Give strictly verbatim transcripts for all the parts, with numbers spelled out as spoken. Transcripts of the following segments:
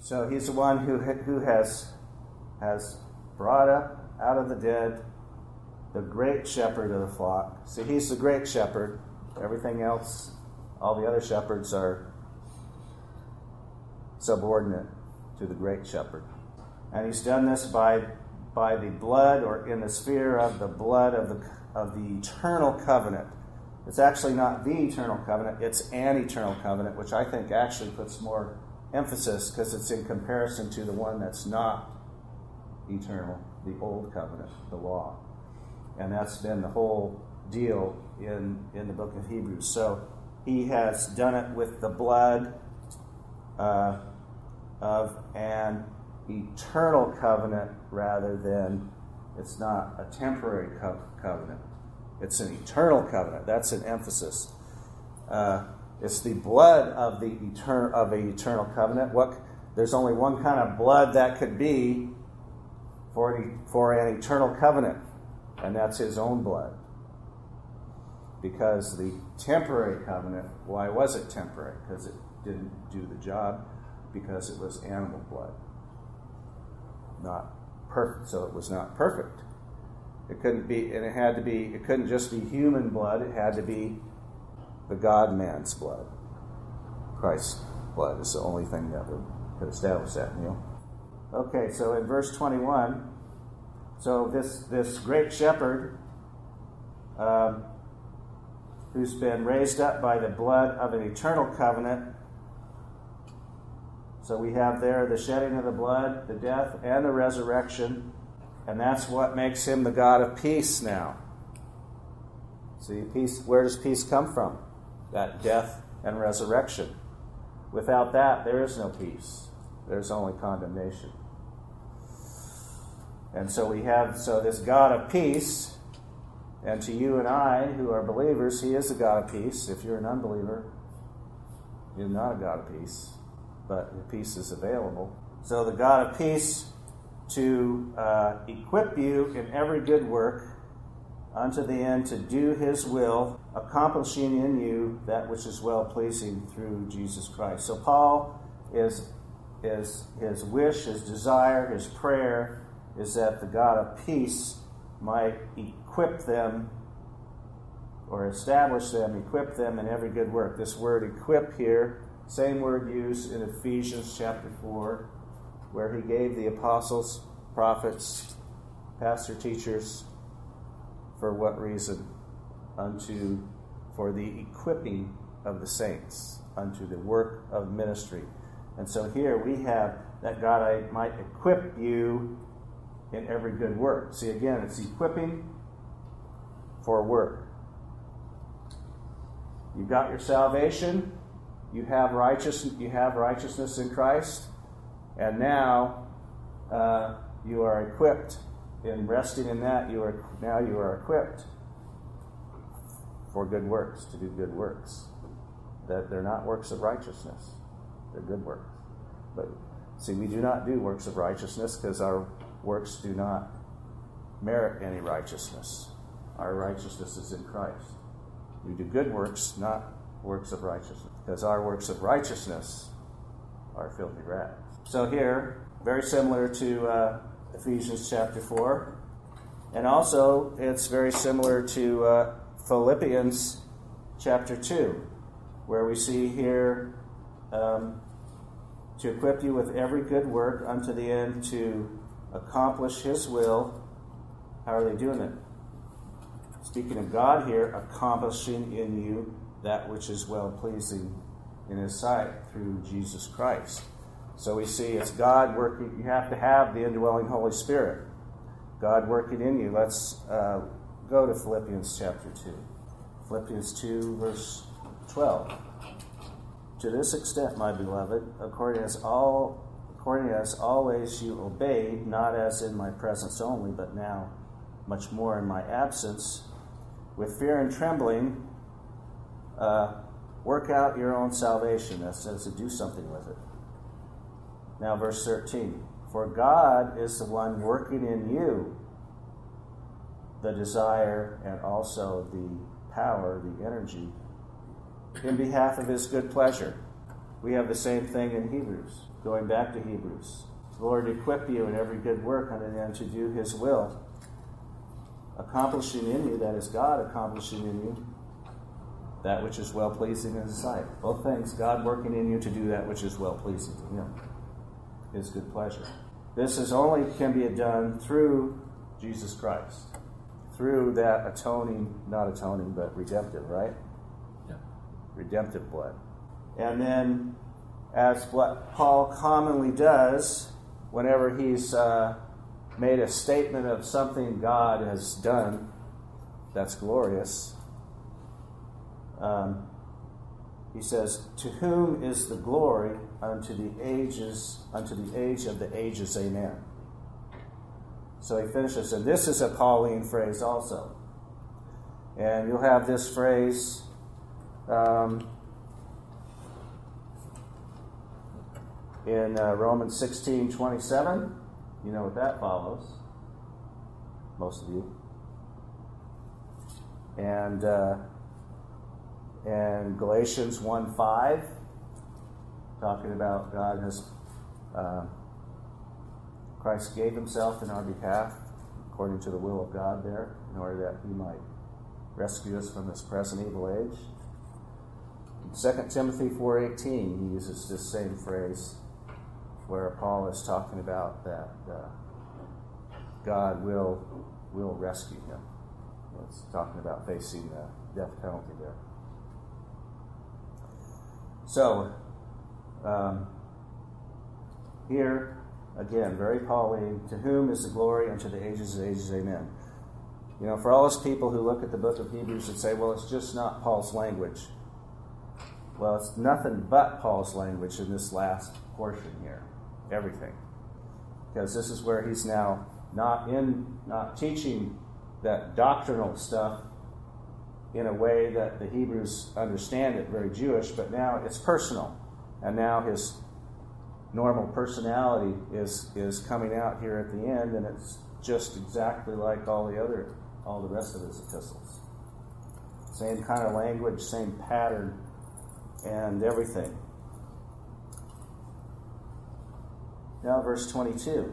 So he's the one who who has has brought up out of the dead the great shepherd of the flock. See, he's the great shepherd. Everything else, all the other shepherds are subordinate to the great shepherd. And he's done this by by the blood, or in the sphere of the blood of the of the eternal covenant. It's actually not the eternal covenant, it's an eternal covenant, which I think actually puts more emphasis because it's in comparison to the one that's not eternal, the old covenant, the law. And that's been the whole deal in, in the book of Hebrews. So he has done it with the blood uh, of an eternal covenant rather than, it's not a temporary co- covenant. It's an eternal covenant. That's an emphasis. Uh, it's the blood of the etern- of an eternal covenant. What? There's only one kind of blood that could be for an, for an eternal covenant, and that's his own blood. Because the temporary covenant, why was it temporary? Because it didn't do the job, because it was animal blood. Not perfect, so it was not perfect. It couldn't be, and it had to be, it couldn't just be human blood, it had to be the God-man's blood. Christ's blood is the only thing that would could establish that, Neil. Okay, so in verse twenty-one, so this, this great shepherd, um, who's been raised up by the blood of an eternal covenant. So we have there the shedding of the blood, the death, and the resurrection. And that's what makes him the God of peace now. See, peace, where does peace come from? That death and resurrection. Without that, there is no peace. There's only condemnation. And so we have, so this God of peace, and to you and I who are believers, he is the God of peace. If you're an unbeliever, you're not a God of peace, but the peace is available. So the God of peace to uh, equip you in every good work unto the end to do his will, accomplishing in you that which is well-pleasing through Jesus Christ. So Paul is, is his wish, his desire, his prayer is that the God of peace might equip them or establish them, equip them in every good work. This word equip here, same word used in Ephesians chapter four, where he gave the apostles, prophets, pastor teachers, for what reason? Unto, for the equipping of the saints, unto the work of ministry. And so here we have that God I might equip you in every good work. See, again, it's equipping for work. You've got your salvation, you have righteous, you have righteousness in Christ, and now uh, you are equipped. In resting in that, you are now you are equipped for good works, to do good works. That they're not works of righteousness; they're good works. But see, we do not do works of righteousness because our works do not merit any righteousness. Our righteousness is in Christ. We do good works, not works of righteousness, because our works of righteousness are filthy rags. So here, very similar to uh, Ephesians chapter four, and also it's very similar to uh, Philippians chapter two, where we see here um, to equip you with every good work unto the end to accomplish his will. How are they doing it? Speaking of God here, accomplishing in you that which is well-pleasing in his sight through Jesus Christ. So we see it's God working. You have to have the indwelling Holy Spirit. God working in you. Let's uh, go to Philippians chapter two. Philippians two, verse twelve. To this extent, my beloved, according as all according as always you obeyed, not as in my presence only, but now much more in my absence, with fear and trembling, uh, work out your own salvation. That says to do something with it. Now, verse thirteen. For God is the one working in you the desire and also the power, the energy, in behalf of his good pleasure. We have the same thing in Hebrews. going back to Hebrews. The Lord equip you in every good work unto the end to do his will, accomplishing in you, that is God accomplishing in you, that which is well-pleasing in his sight. Both things, God working in you to do that which is well-pleasing to him, his good pleasure. This is only can be done through Jesus Christ, through that atoning, not atoning, but redemptive, right? Yeah. Redemptive blood. And then, as what Paul commonly does, whenever he's uh, made a statement of something God has done that's glorious, um, he says, "To whom is the glory unto the ages, unto the age of the ages, amen." So he finishes, and this is a Pauline phrase also. And you'll have this phrase um, in uh, Romans sixteen twenty-seven. You know what that follows, most of you. And uh, and Galatians one five, talking about God has, uh, Christ gave himself in our behalf, according to the will of God there, in order that he might rescue us from this present evil age. In Second Timothy four eighteen, he uses this same phrase, where Paul is talking about that uh, God will will rescue him. It's talking about facing the death penalty there. So, um, here, again, very Pauline, to whom is the glory unto the ages of ages, amen. You know, for all those people who look at the book of Hebrews and say, well, it's just not Paul's language. Well, it's nothing but Paul's language in this last portion here. Everything. Because this is where he's now not in, not teaching that doctrinal stuff in a way that the Hebrews understand it, very Jewish, but now it's personal. And now his normal personality is is coming out here at the end, and it's just exactly like all the other, all the rest of his epistles. Same kind of language, same pattern, and everything. Now verse twenty-two.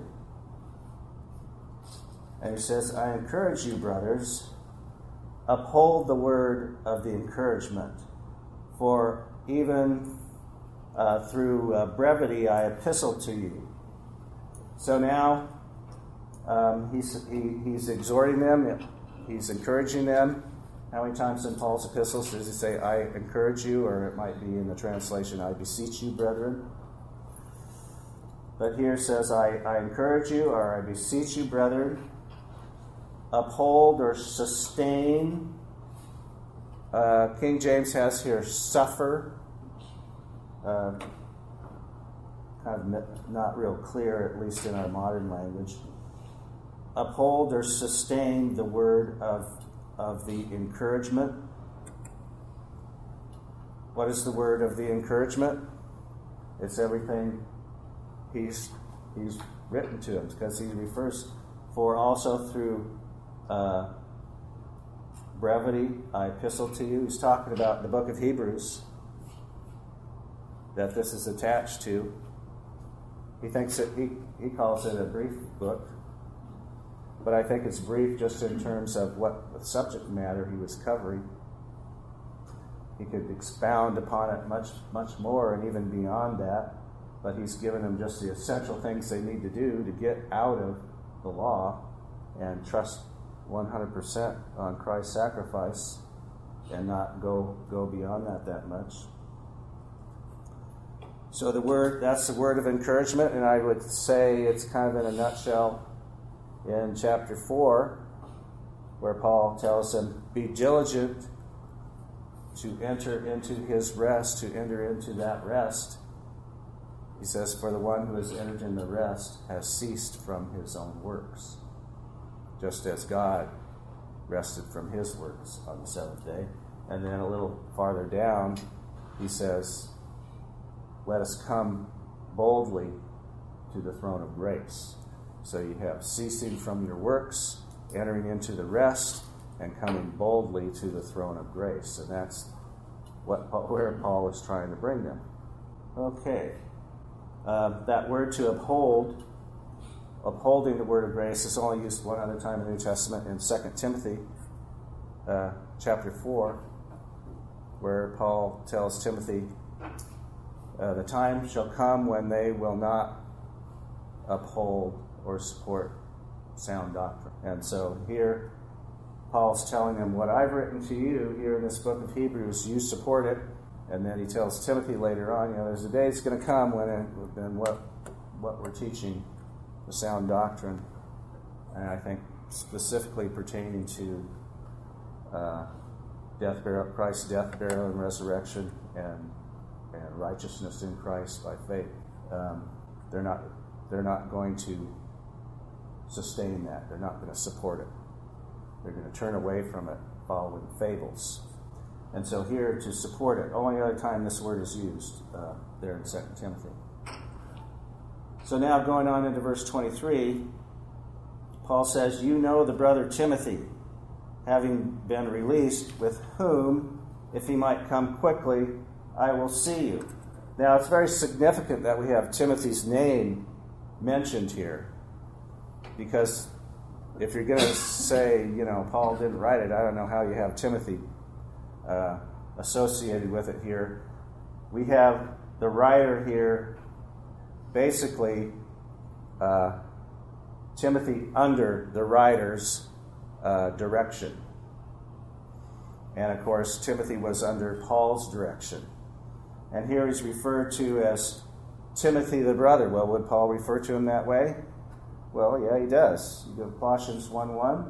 And he says, I encourage you, brothers, uphold the word of the encouragement, for even uh, through uh, brevity I epistle to you. So now um, he's, he, he's exhorting them, he's encouraging them. How many times in Paul's epistles does he say, I encourage you, or it might be in the translation, I beseech you, brethren? But here it says, I, I encourage you, or I beseech you, brethren, uphold or sustain. Uh, King James has here suffer. Uh, kind of not real clear, at least in our modern language. Uphold or sustain the word of, of the encouragement. What is the word of the encouragement? It's everything he's he's written to him, because he refers, for also through uh, brevity I epistle to you. He's talking about the book of Hebrews that this is attached to. He thinks that he, he calls it a brief book, but I think it's brief just in terms of what the subject matter he was covering. He could expound upon it much, much more and even beyond that, but he's given them just the essential things they need to do to get out of the law and trust one hundred percent on Christ's sacrifice and not go go beyond that that much. So the word, that's the word of encouragement, and I would say it's kind of in a nutshell in chapter four, where Paul tells them, be diligent to enter into his rest, to enter into that rest. He says, for the one who has entered in the rest has ceased from his own works, just as God rested from his works on the seventh day. And then a little farther down, he says, let us come boldly to the throne of grace. So you have ceasing from your works, entering into the rest, and coming boldly to the throne of grace. And that's what where Paul is trying to bring them. Okay. Uh, that word to uphold, upholding the word of grace, is only used one other time in the New Testament, in Second Timothy uh, chapter four, where Paul tells Timothy, uh, the time shall come when they will not uphold or support sound doctrine. And so here, Paul's telling him, what I've written to you here in this book of Hebrews, you support it. And then he tells Timothy later on, you know, there's a day that's going to come when it, when what what we're teaching, the sound doctrine, and I think specifically pertaining to uh, death, burial, Christ's death, burial, and resurrection, and and righteousness in Christ by faith. Um, they're not they're not going to sustain that. They're not going to support it. They're going to turn away from it, following fables. And so here, to support it, only other time this word is used uh, there in Second Timothy. So now going on into verse twenty-three, Paul says, you know the brother Timothy, having been released, with whom, if he might come quickly, I will see you. Now it's very significant that we have Timothy's name mentioned here, because if you're going to say, you know, Paul didn't write it, I don't know how you have Timothy Uh, associated with it here. We have the writer here, basically uh, Timothy under the writer's uh, direction. And of course, Timothy was under Paul's direction. And here he's referred to as Timothy the brother. Well, would Paul refer to him that way? Well, yeah, he does. You go to Colossians one one.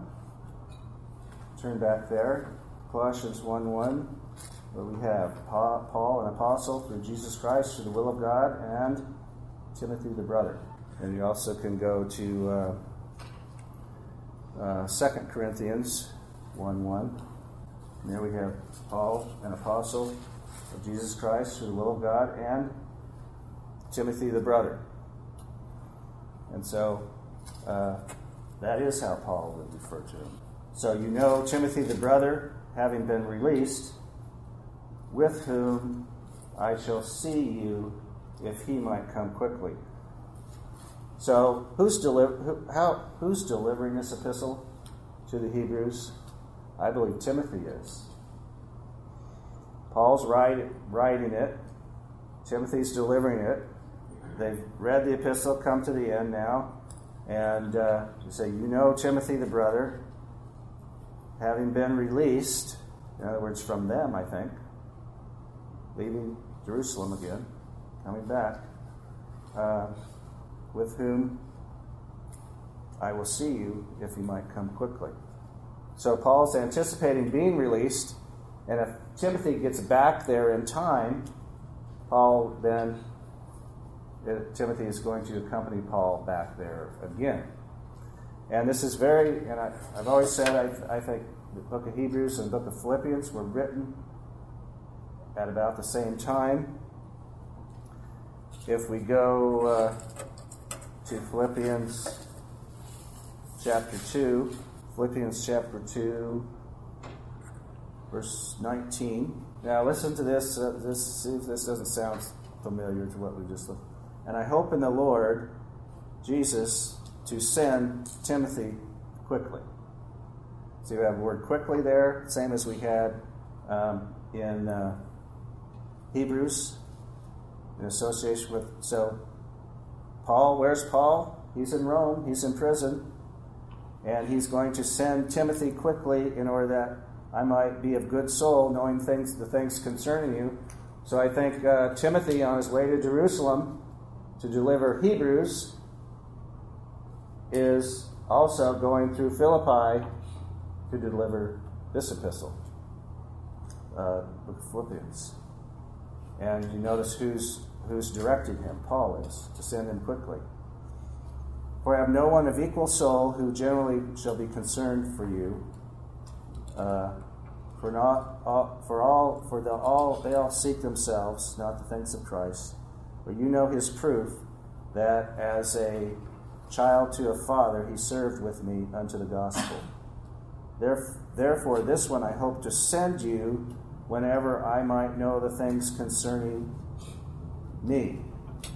Turn back there. Colossians one one, where we have Paul, an apostle through Jesus Christ, through the will of God, and Timothy the brother. And you also can go to uh, uh, Second Corinthians one one. And there we have Paul, an apostle of Jesus Christ, through the will of God, and Timothy the brother. And so uh, that is how Paul would refer to him. So you know Timothy the brother, having been released, with whom I shall see you, if he might come quickly. So who's deli- who, how, who's delivering this epistle to the Hebrews? I believe Timothy is. Paul's write, writing it. Timothy's delivering it. They've read the epistle, come to the end now, and uh, you say, you know Timothy the brother, having been released, in other words, from them, I think, leaving Jerusalem again, coming back, uh, with whom I will see you, if he might come quickly. So Paul's anticipating being released, and if Timothy gets back there in time, Paul then, uh, Timothy is going to accompany Paul back there again. And this is very, and I, I've always said, I, I think the book of Hebrews and the book of Philippians were written at about the same time. If we go uh, to Philippians chapter two, Philippians chapter two, verse nineteen. Now listen to this. Uh, this see if this doesn't sound familiar to what we just looked. And I hope in the Lord Jesus to send Timothy quickly. So you have the word quickly there, same as we had um, in uh, Hebrews, in association with. So Paul, where's Paul? He's in Rome. He's in prison, and he's going to send Timothy quickly in order that I might be of good soul, knowing things, the things concerning you. So I think uh, Timothy, on his way to Jerusalem to deliver Hebrews, is also going through Philippi to deliver this epistle, uh, book of Philippians. And you notice who's who's directing him. Paul is, to send him quickly. For I have no one of equal soul who generally shall be concerned for you. Uh, for not all, for all for the all they all seek themselves, not the things of Christ. But you know his proof, that as a child to a father he served with me unto the gospel. Therefore, this one I hope to send you whenever I might know the things concerning me.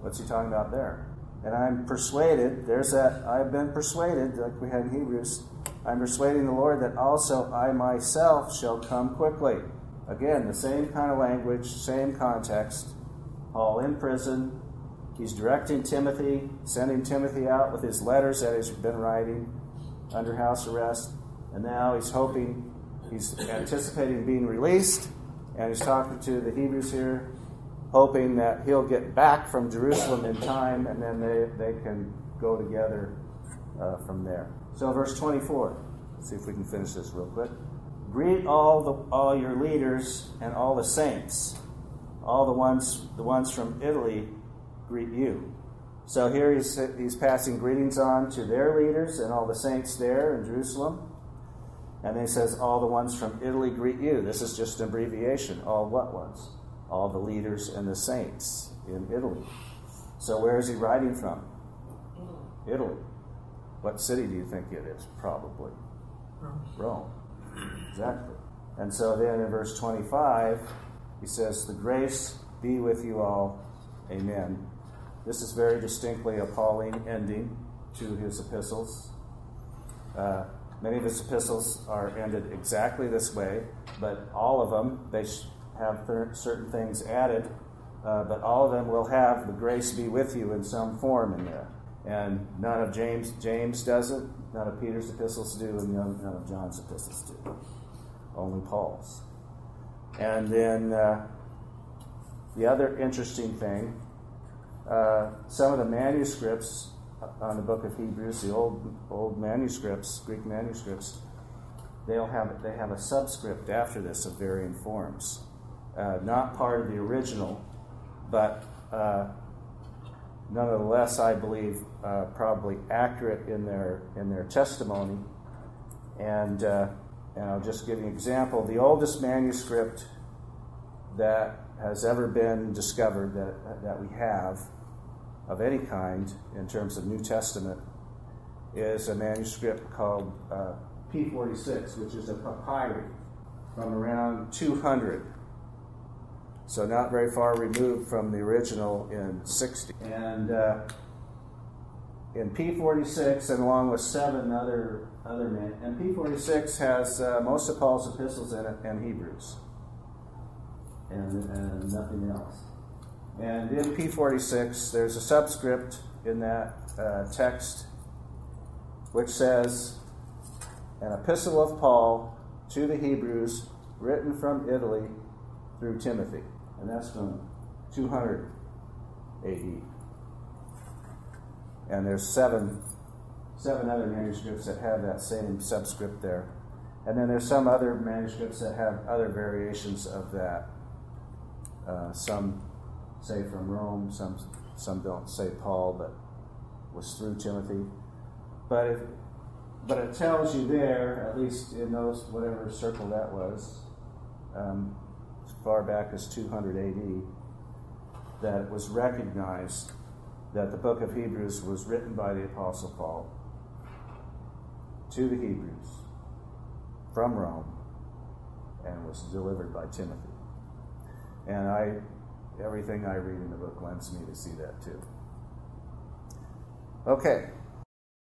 What's he talking about there? And I'm persuaded, there's that, I've been persuaded, like we had in Hebrews, I'm persuading the Lord that also I myself shall come quickly. Again, the same kind of language, same context. Paul in prison. He's directing Timothy, sending Timothy out with his letters that he's been writing under house arrest. And now he's hoping, he's anticipating being released. And he's talking to the Hebrews here, hoping that he'll get back from Jerusalem in time, and then they, they can go together uh, from there. So verse twenty-four. Let's see if we can finish this real quick. Greet all the all your leaders and all the saints. All the ones the ones from Italy greet you. So here he's he's passing greetings on to their leaders and all the saints there in Jerusalem. And then he says, all the ones from Italy greet you. This is just an abbreviation. All what ones? All the leaders and the saints in Italy. So where is he writing from? Italy. Italy. What city do you think it is? Probably Rome. Rome. Exactly. And so then in verse twenty-five, he says, the grace be with you all. Amen. This is very distinctly a Pauline ending to his epistles. Uh, many of his epistles are ended exactly this way, but all of them, they have th- certain things added, uh, but all of them will have the grace be with you in some form in there. And none of James James does it, none of Peter's epistles do, and none, none of John's epistles do. Only Paul's. And then uh, the other interesting thing, uh, some of the manuscripts on the book of Hebrews, the old old manuscripts, Greek manuscripts, they'll have they have a subscript after this of varying forms, uh, not part of the original, but uh, nonetheless, I believe, uh, probably accurate in their in their testimony. And uh, and I'll just give you an example. The oldest manuscript that has ever been discovered that that we have of any kind in terms of New Testament is a manuscript called uh, P forty-six, which is a papyri from around two hundred. So not very far removed from the original in sixty. And uh, in P forty-six, and along with seven other other men, and P forty-six has uh, most of Paul's epistles in it and Hebrews, and, and nothing else. And in P forty-six, there's a subscript in that uh, text which says, an epistle of Paul to the Hebrews, written from Italy through Timothy. And that's from two hundred A D. And there's seven, seven other manuscripts that have that same subscript there. And then there's some other manuscripts that have other variations of that. Uh, some say from Rome, some some don't say Paul, but was through Timothy. But it, but it tells you there, at least in those, whatever circle that was, um, as far back as two hundred A D, that it was recognized that the book of Hebrews was written by the Apostle Paul to the Hebrews from Rome and was delivered by Timothy. And I, everything I read in the book lends me to see that too. Okay.